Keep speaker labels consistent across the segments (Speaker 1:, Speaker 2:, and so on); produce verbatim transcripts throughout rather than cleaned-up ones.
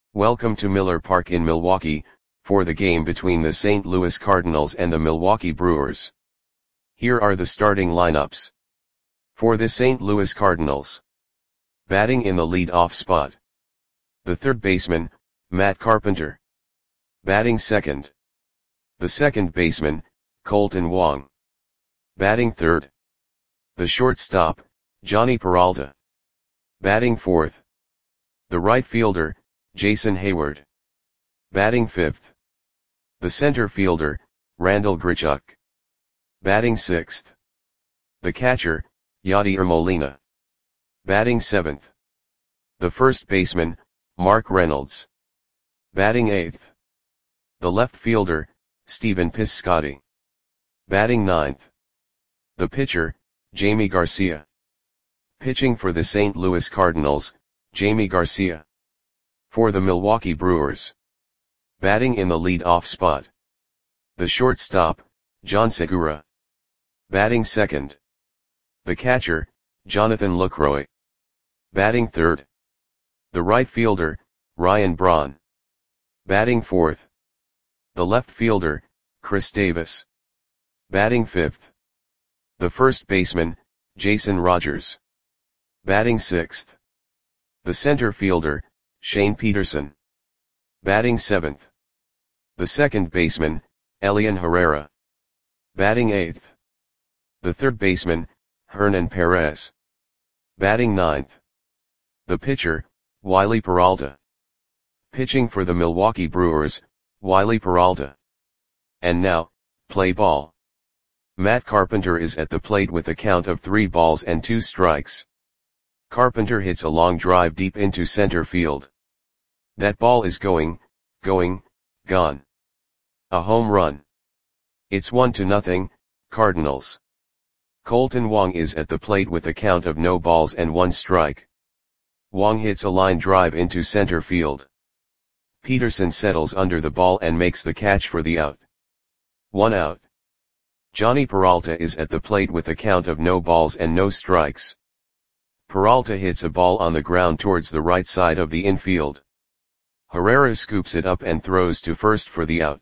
Speaker 1: Welcome to Miller Park in Milwaukee, for the game between the Saint Louis Cardinals and the Milwaukee Brewers. Here are the starting lineups. For the Saint Louis Cardinals. Batting in the lead-off spot. The third baseman, Matt Carpenter. Batting second. The second baseman, Kolten Wong. Batting third. The shortstop, Jhonny Peralta. Batting fourth. The right fielder, Jason Heyward. Batting fifth. The center fielder, Randal Grichuk. Batting sixth. The catcher, Yadier Molina. Batting seventh. The first baseman, Mark Reynolds. Batting eighth. The left fielder, Stephen Piscotty. Batting ninth. The pitcher, Jamie Garcia. Pitching for the Saint Louis Cardinals, Jamie Garcia. For the Milwaukee Brewers. Batting in the lead-off spot. The shortstop, John Segura. Batting second. The catcher, Jonathan Lucroy. Batting third. The right fielder, Ryan Braun. Batting fourth. The left fielder, Chris Davis. Batting fifth. The first baseman, Jason Rogers. Batting sixth. The center fielder, Shane Peterson. Batting seventh. The second baseman, Elian Herrera. Batting eighth. The third baseman, Hernan Perez. Batting ninth. The pitcher, Wiley Peralta. Pitching for the Milwaukee Brewers, Wiley Peralta. And now, play ball. Matt Carpenter is at the plate with a count of three balls and two strikes. Carpenter hits a long drive deep into center field. That ball is going, going, gone. A home run. It's one to nothing, Cardinals. Kolten Wong is at the plate with a count of no balls and one strike. Wong hits a line drive into center field. Peterson settles under the ball and makes the catch for the out. One out. Jhonny Peralta is at the plate with a count of no balls and no strikes. Peralta hits a ball on the ground towards the right side of the infield. Herrera scoops it up and throws to first for the out.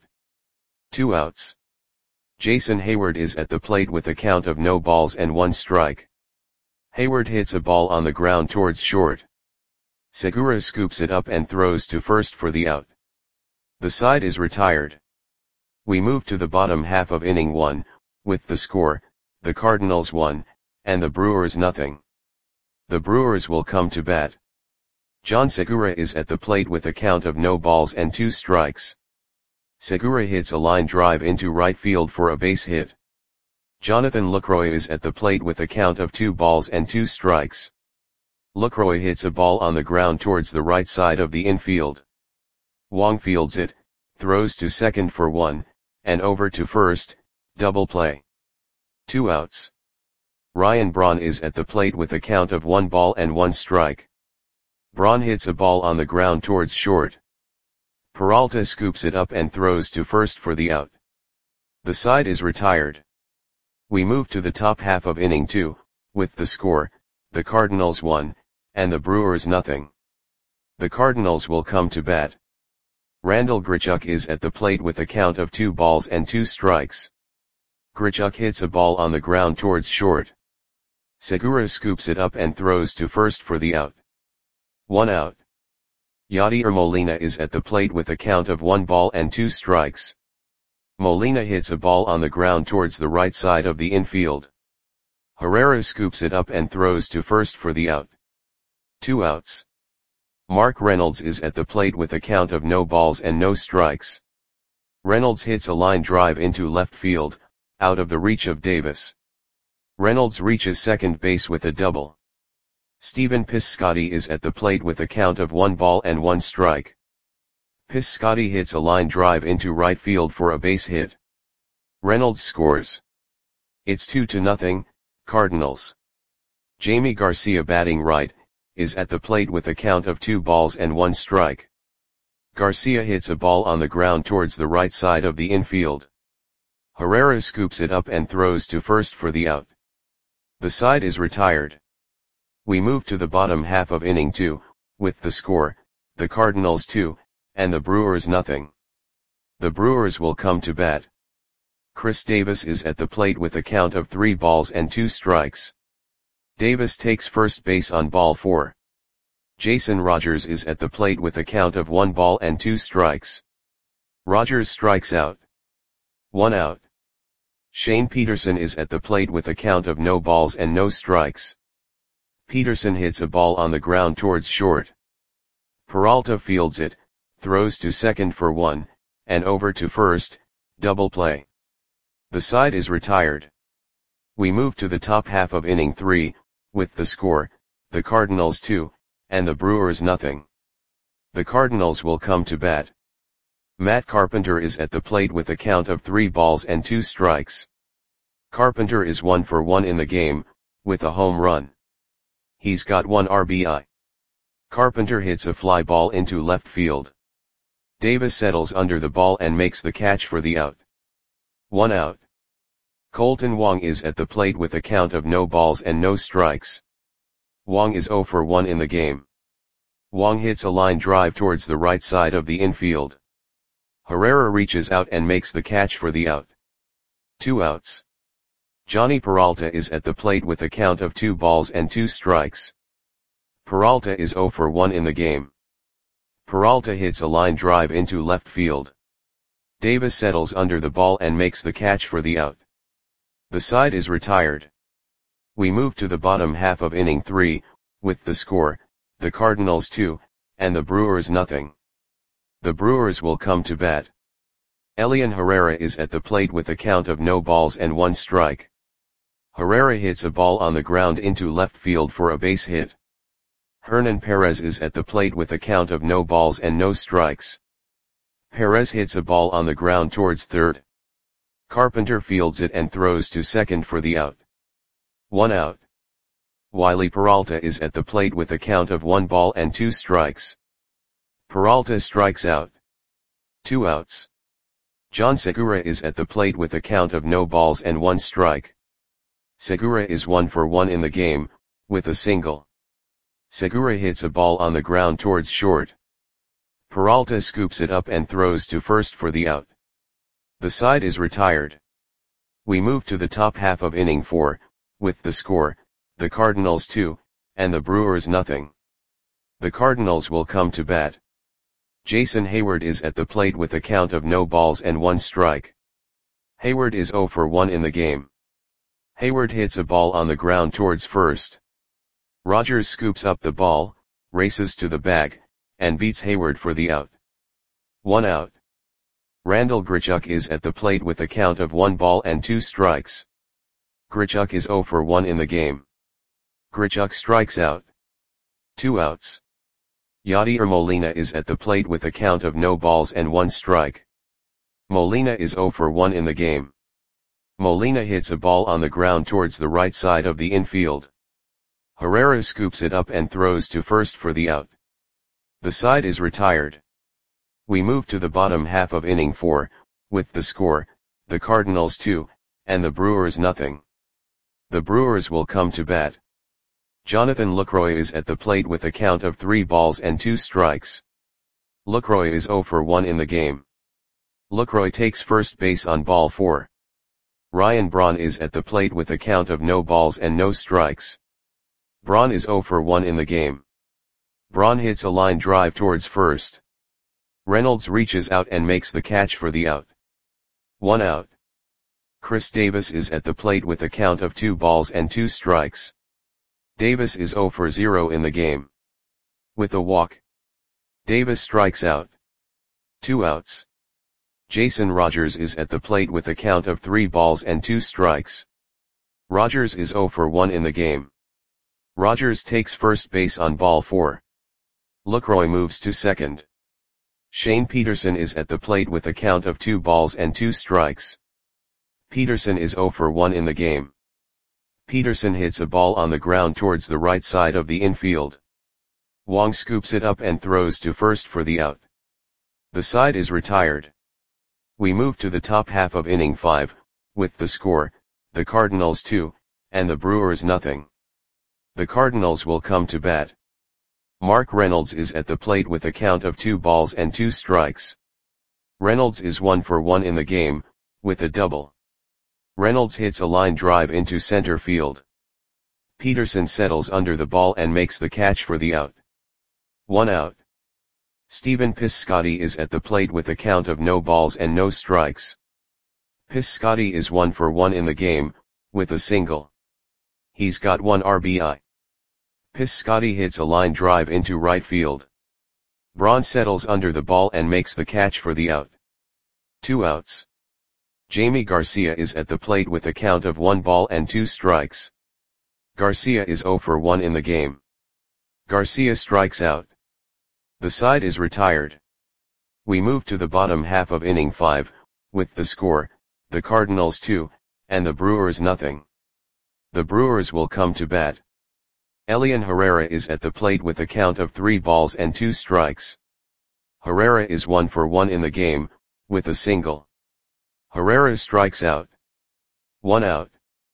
Speaker 1: Two outs. Jason Heyward is at the plate with a count of no balls and one strike. Heyward hits a ball on the ground towards short. Segura scoops it up and throws to first for the out. The side is retired. We move to the bottom half of inning one, with the score, the Cardinals one, and the Brewers nothing. The Brewers will come to bat. John Segura is at the plate with a count of no balls and two strikes. Segura hits a line drive into right field for a base hit. Jonathan Lucroy is at the plate with a count of two balls and two strikes. Lucroy hits a ball on the ground towards the right side of the infield. Wong fields it, throws to second for one, and over to first, double play. Two outs. Ryan Braun is at the plate with a count of one ball and one strike. Braun hits a ball on the ground towards short. Peralta scoops it up and throws to first for the out. The side is retired. We move to the top half of inning two, with the score, the Cardinals one, and the Brewers nothing. The Cardinals will come to bat. Randal Grichuk is at the plate with a count of two balls and two strikes. Grichuk hits a ball on the ground towards short. Segura scoops it up and throws to first for the out. One out. Yadier Molina is at the plate with a count of one ball and two strikes. Molina hits a ball on the ground towards the right side of the infield. Herrera scoops it up and throws to first for the out. Two outs. Mark Reynolds is at the plate with a count of no balls and no strikes. Reynolds hits a line drive into left field, out of the reach of Davis. Reynolds reaches second base with a double. Stephen Piscotty is at the plate with a count of one ball and one strike. Piscotty hits a line drive into right field for a base hit. Reynolds scores. It's two to nothing, Cardinals. Jamie Garcia batting right, is at the plate with a count of two balls and one strike. Garcia hits a ball on the ground towards the right side of the infield. Herrera scoops it up and throws to first for the out. The side is retired. We move to the bottom half of inning two, with the score, the Cardinals two, and the Brewers nothing. The Brewers will come to bat. Chris Davis is at the plate with a count of three balls and two strikes. Davis takes first base on ball four. Jason Rogers is at the plate with a count of one ball and two strikes. Rogers strikes out. One out. Shane Peterson is at the plate with a count of no balls and no strikes. Peterson hits a ball on the ground towards short. Peralta fields it, throws to second for one, and over to first, double play. The side is retired. We move to the top half of inning three, with the score, the Cardinals two, and the Brewers nothing. The Cardinals will come to bat. Matt Carpenter is at the plate with a count of three balls and two strikes. Carpenter is one for one in the game, with a home run. He's got one R B I. Carpenter hits a fly ball into left field. Davis settles under the ball and makes the catch for the out. One out. Colton Wong is at the plate with a count of no balls and no strikes. Wong is zero for one in the game. Wong hits a line drive towards the right side of the infield. Herrera reaches out and makes the catch for the out. Two outs. Johnny Peralta is at the plate with a count of two balls and two strikes. Peralta is zero for one in the game. Peralta hits a line drive into left field. Davis settles under the ball and makes the catch for the out. The side is retired. We move to the bottom half of inning three, with the score, the Cardinals two, and the Brewers nothing. The Brewers will come to bat. Elian Herrera is at the plate with a count of no balls and one strike. Herrera hits a ball on the ground into left field for a base hit. Hernan Perez is at the plate with a count of no balls and no strikes. Perez hits a ball on the ground towards third. Carpenter fields it and throws to second for the out. One out. Wiley Peralta is at the plate with a count of one ball and two strikes. Peralta strikes out. Two outs. John Segura is at the plate with a count of no balls and one strike. Segura is one for one in the game, with a single. Segura hits a ball on the ground towards short. Peralta scoops it up and throws to first for the out. The side is retired. We move to the top half of inning four, with the score, the Cardinals two, and the Brewers nothing. The Cardinals will come to bat. Jason Hayward is at the plate with a count of no balls and one strike. Hayward is zero for one in the game. Hayward hits a ball on the ground towards first. Rogers scoops up the ball, races to the bag, and beats Hayward for the out. One out. Randall Grichuk is at the plate with a count of one ball and two strikes. Grichuk is zero for one in the game. Grichuk strikes out. Two outs. Yadier Molina is at the plate with a count of no balls and one strike. Molina is zero for one in the game. Molina hits a ball on the ground towards the right side of the infield. Herrera scoops it up and throws to first for the out. The side is retired. We move to the bottom half of inning four, with the score, the Cardinals two, and the Brewers nothing. The Brewers will come to bat. Jonathan Lucroy is at the plate with a count of three balls and two strikes. Lucroy is zero for one in the game. Lucroy takes first base on ball four. Ryan Braun is at the plate with a count of no balls and no strikes. Braun is zero for one in the game. Braun hits a line drive towards first. Reynolds reaches out and makes the catch for the out. One out. Chris Davis is at the plate with a count of two balls and two strikes. Davis is zero for zero in the game. With a walk, Davis strikes out. Two outs. Jason Rogers is at the plate with a count of three balls and two strikes. Rogers is zero for one in the game. Rogers takes first base on ball four. Lucroy moves to second. Shane Peterson is at the plate with a count of two balls and two strikes. Peterson is zero for one in the game. Peterson hits a ball on the ground towards the right side of the infield. Wong scoops it up and throws to first for the out. The side is retired. We move to the top half of inning five, with the score, the Cardinals two, and the Brewers nothing. The Cardinals will come to bat. Mark Reynolds is at the plate with a count of two balls and two strikes. Reynolds is one for one in the game, with a double. Reynolds hits a line drive into center field. Peterson settles under the ball and makes the catch for the out. One out. Stephen Piscotty is at the plate with a count of no balls and no strikes. Piscotty is one for one in the game, with a single. He's got one R B I. Piscotty hits a line drive into right field. Braun settles under the ball and makes the catch for the out. Two outs. Jamie Garcia is at the plate with a count of one ball and two strikes. Garcia is zero for one in the game. Garcia strikes out. The side is retired. We move to the bottom half of inning five, with the score, the Cardinals two, and the Brewers nothing. The Brewers will come to bat. Elian Herrera is at the plate with a count of three balls and two strikes. Herrera is one for one in the game, with a single. Herrera strikes out. One out.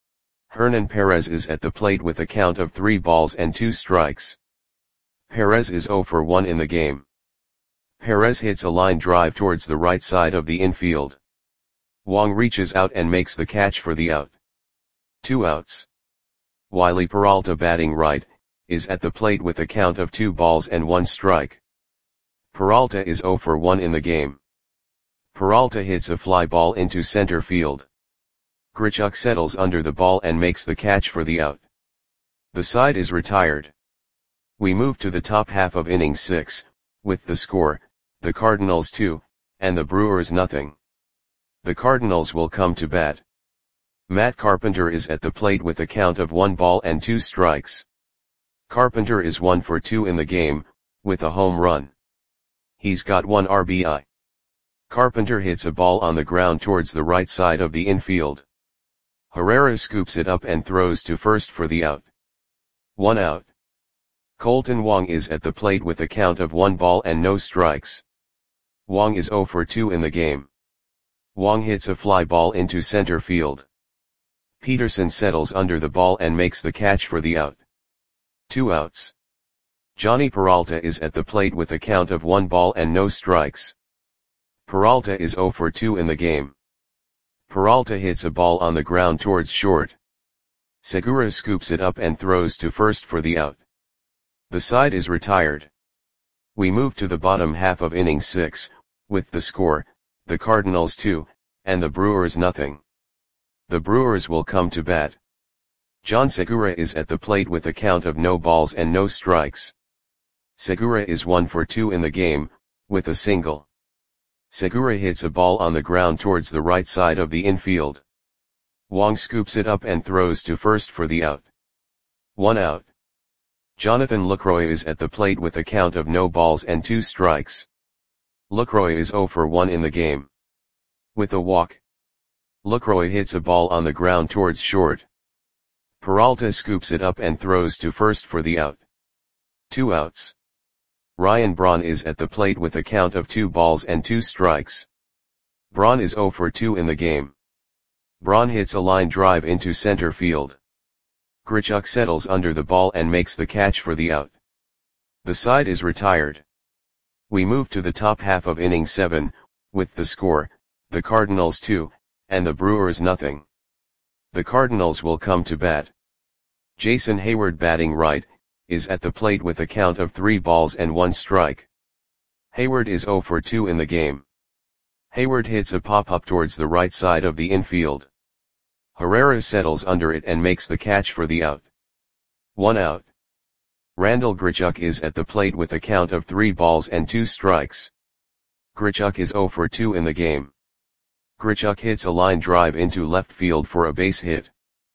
Speaker 1: Hernan Perez is at the plate with a count of three balls and two strikes. Perez is zero for one in the game. Perez hits a line drive towards the right side of the infield. Wong reaches out and makes the catch for the out. Two outs. Wiley Peralta, batting right, is at the plate with a count of two balls and one strike. Peralta is zero for one in the game. Peralta hits a fly ball into center field. Grichuk settles under the ball and makes the catch for the out. The side is retired. We move to the top half of inning six, with the score, the Cardinals two, and the Brewers nothing. The Cardinals will come to bat. Matt Carpenter is at the plate with a count of one ball and two strikes. Carpenter is one for two in the game, with a home run. He's got one R B I. Carpenter hits a ball on the ground towards the right side of the infield. Herrera scoops it up and throws to first for the out. One out. Colton Wong is at the plate with a count of one ball and no strikes. Wong is zero for two in the game. Wong hits a fly ball into center field. Peterson settles under the ball and makes the catch for the out. Two outs. Johnny Peralta is at the plate with a count of one ball and no strikes. Peralta is zero for two in the game. Peralta hits a ball on the ground towards short. Segura scoops it up and throws to first for the out. The side is retired. We move to the bottom half of inning six, with the score, the Cardinals two, and the Brewers nothing. The Brewers will come to bat. John Segura is at the plate with a count of no balls and no strikes. Segura is one for two in the game, with a single. Segura hits a ball on the ground towards the right side of the infield. Wong scoops it up and throws to first for the out. One out. Jonathan Lucroy is at the plate with a count of no balls and two strikes. Lucroy is zero for one in the game. With a walk. Lucroy hits a ball on the ground towards short. Peralta scoops it up and throws to first for the out. Two outs. Ryan Braun is at the plate with a count of two balls and two strikes. Braun is zero for two in the game. Braun hits a line drive into center field. Grichuk settles under the ball and makes the catch for the out. The side is retired. We move to the top half of inning seven, with the score, the Cardinals two, and the Brewers nothing. The Cardinals will come to bat. Jason Hayward, batting right, is at the plate with a count of three balls and one strike. Hayward is zero for two in the game. Hayward hits a pop-up towards the right side of the infield. Herrera settles under it and makes the catch for the out. One out. Randall Grichuk is at the plate with a count of three balls and two strikes. Grichuk is zero for two in the game. Grichuk hits a line drive into left field for a base hit.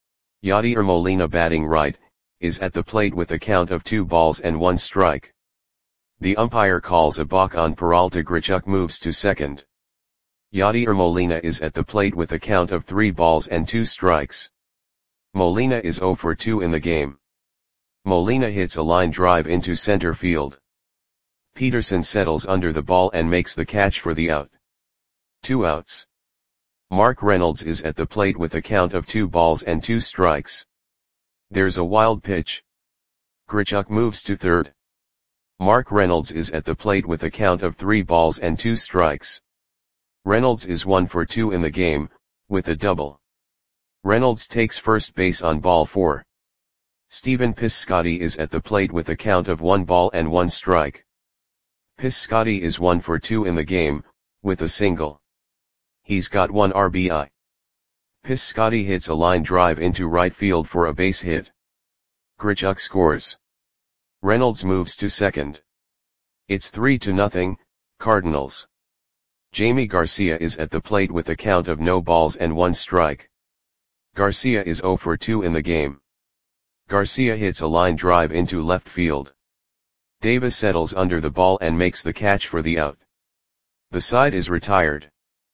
Speaker 1: Yadier Molina, batting right, is at the plate with a count of two balls and one strike. The umpire calls a balk on Peralta. Grichuk moves to second. Yadier Molina is at the plate with a count of three balls and two strikes. Molina is zero for two in the game. Molina hits a line drive into center field. Peterson settles under the ball and makes the catch for the out. Two outs. Mark Reynolds is at the plate with a count of two balls and two strikes. There's a wild pitch. Grichuk moves to third. Mark Reynolds is at the plate with a count of three balls and two strikes. Reynolds is one for two in the game, with a double. Reynolds takes first base on ball four. Stephen Piscotty is at the plate with a count of one ball and one strike. Piscotty is one for two in the game, with a single. He's got one R B I. Piscotty hits a line drive into right field for a base hit. Grichuk scores. Reynolds moves to second. It's three to nothing, Cardinals. Jamie Garcia is at the plate with a count of no balls and one strike. Garcia is zero for two in the game. Garcia hits a line drive into left field. Davis settles under the ball and makes the catch for the out. The side is retired.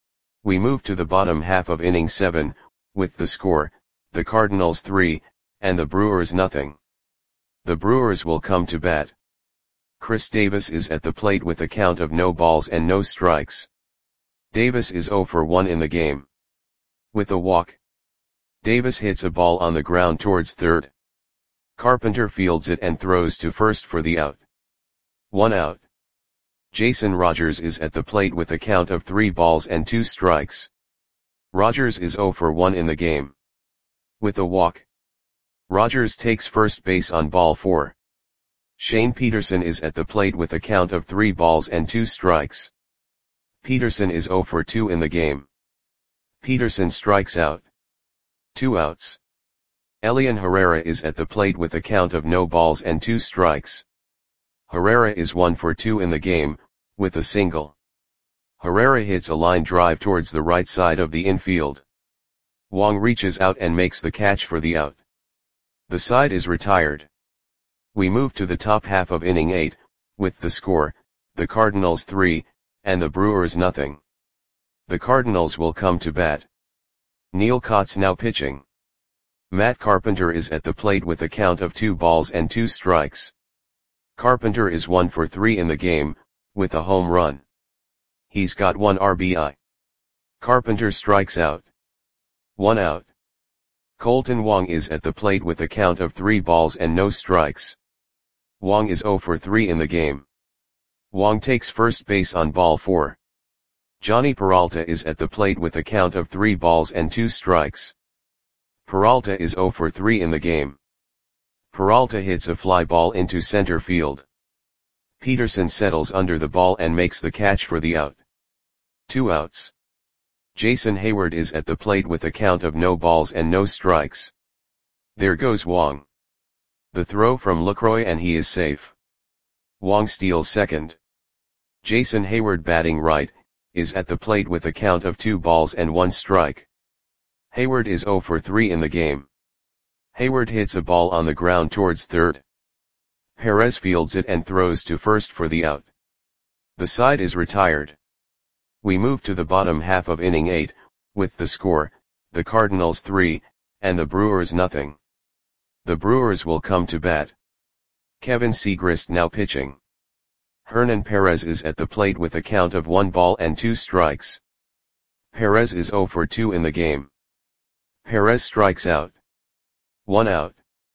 Speaker 1: We move to the bottom half of inning seven, with the score, the Cardinals three, and the Brewers nothing. The Brewers will come to bat. Chris Davis is at the plate with a count of no balls and no strikes. Davis is zero for one in the game. With a walk, Davis hits a ball on the ground towards third. Carpenter fields it and throws to first for the out. One out. Jason Rogers is at the plate with a count of three balls and two strikes. Rogers is zero for one in the game. With a walk, Rogers takes first base on ball four. Shane Peterson is at the plate with a count of three balls and two strikes. Peterson is zero for two in the game. Peterson strikes out. Two outs. Elian Herrera is at the plate with a count of no balls and two strikes. Herrera is one for two in the game, with a single. Herrera hits a line drive towards the right side of the infield. Wong reaches out and makes the catch for the out. The side is retired. We move to the top half of inning eight, with the score, the Cardinals three, and the Brewers nothing. The Cardinals will come to bat. Neil Kotz now pitching. Matt Carpenter is at the plate with a count of two balls and two strikes. Carpenter is one for three in the game, with a home run. He's got one R B I. Carpenter strikes out. One out. Colton Wong is at the plate with a count of three balls and no strikes. Wong is zero for three in the game. Wong takes first base on ball four. Johnny Peralta is at the plate with a count of three balls and two strikes. Peralta is zero for three in the game. Peralta hits a fly ball into center field. Peterson settles under the ball and makes the catch for the out. Two outs. Jason Hayward is at the plate with a count of no balls and no strikes. There goes Wong. The throw from Lucroy and he is safe. Wong steals second. Jason Hayward batting right, is at the plate with a count of two balls and one strike. Hayward is zero for three in the game. Hayward hits a ball on the ground towards third. Perez fields it and throws to first for the out. The side is retired. We move to the bottom half of inning eight, with the score, the Cardinals three, and the Brewers nothing. The Brewers will come to bat. Kevin Segrist now pitching. Hernan Perez is at the plate with a count of one ball and two strikes. Perez is zero for two in the game. Perez strikes out. One out.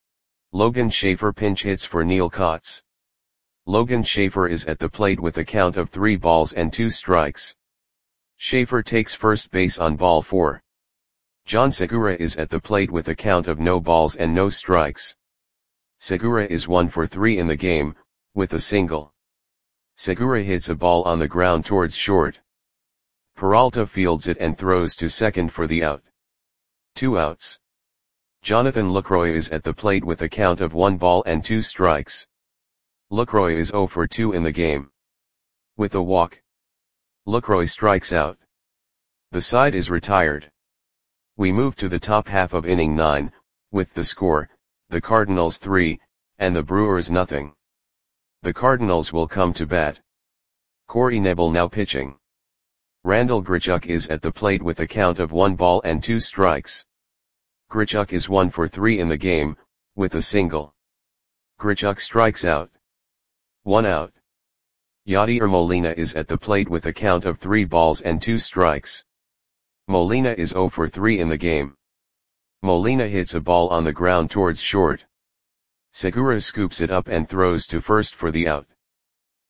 Speaker 1: Logan Schaefer pinch hits for Neil Kotz. Logan Schaefer is at the plate with a count of three balls and two strikes. Schaefer takes first base on ball four. John Segura is at the plate with a count of no balls and no strikes. Segura is one for three in the game, with a single. Segura hits a ball on the ground towards short. Peralta fields it and throws to second for the out. Two outs. Jonathan Lucroy is at the plate with a count of one ball and two strikes. Lucroy is zero for two in the game. With a walk, Lucroy strikes out. The side is retired. We move to the top half of inning nine, with the score, the Cardinals three, and the Brewers nothing. The Cardinals will come to bat. Corey Knebel now pitching. Randall Grichuk is at the plate with a count of one ball and two strikes. Grichuk is one for three in the game, with a single. Grichuk strikes out. One out. Yadier Molina is at the plate with a count of three balls and two strikes. Molina is zero for three in the game. Molina hits a ball on the ground towards short. Segura scoops it up and throws to first for the out.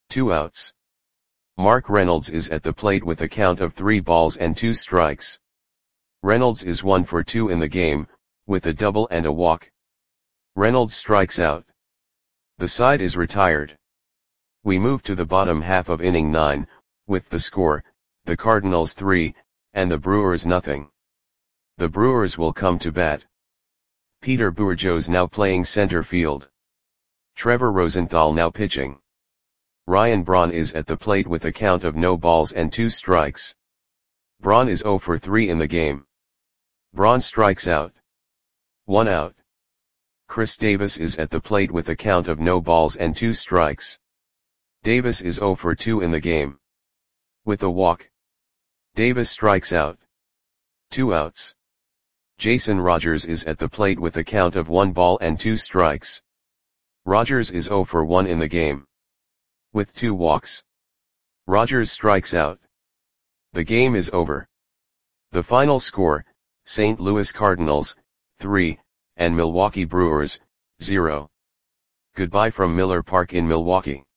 Speaker 1: Two outs. Mark Reynolds is at the plate with a count of three balls and two strikes. Reynolds is one for two in the game, with a double and a walk. Reynolds strikes out. The side is retired. We move to the bottom half of inning nine, with the score, the Cardinals three, and the Brewers nothing. The Brewers will come to bat. Peter Bourgeois now playing center field. Trevor Rosenthal now pitching. Ryan Braun is at the plate with a count of no balls and two strikes. Braun is zero for three in the game. Braun strikes out. One out. Chris Davis is at the plate with a count of no balls and two strikes. Davis is zero for two in the game. With a walk. Davis strikes out. Two outs. Jason Rogers is at the plate with a count of one ball and two strikes. Rogers is zero for one in the game. With two walks. Rogers strikes out. The game is over. The final score, Saint Louis Cardinals, three, and Milwaukee Brewers, zero. Goodbye from Miller Park in Milwaukee.